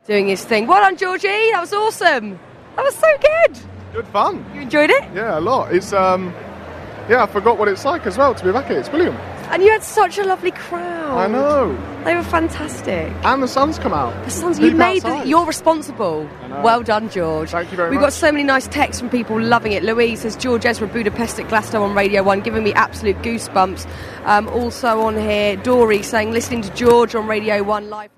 doing his thing. Well done, Georgie. That was awesome. That was so good. Good fun. You enjoyed it? Yeah, a lot. It's I forgot what it's like as well to be back here. It's brilliant. And you had such a lovely crowd. I know. They were fantastic. And the sun's come out. The sun's, you made outside. you're responsible. Well done, George. Thank you very We've much. got so many nice texts from people loving it. Louise says, George Ezra Budapest at Glasgow on Radio 1, giving me absolute goosebumps. Also on here, Dory saying, listening to George on Radio 1 live.